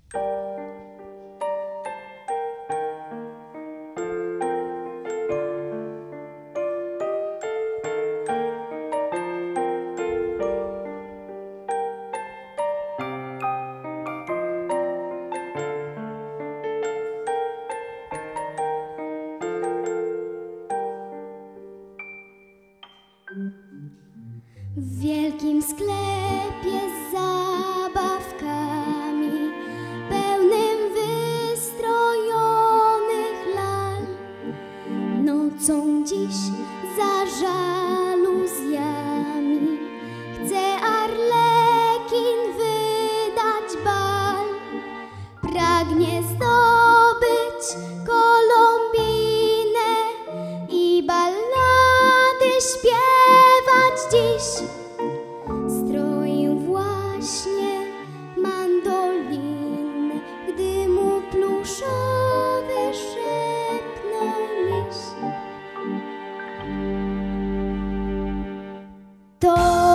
W wielkim sklepie z zabawkami, pełnym wystrojonych lal, nocą dziś za żaluzjami chce Arlekin wydać bal. Pragnie zdobyć Kolumbinę i ballady śpiewać dziś. Stroił właśnie mandolinę, gdy mu pluszowy szepnął miś. To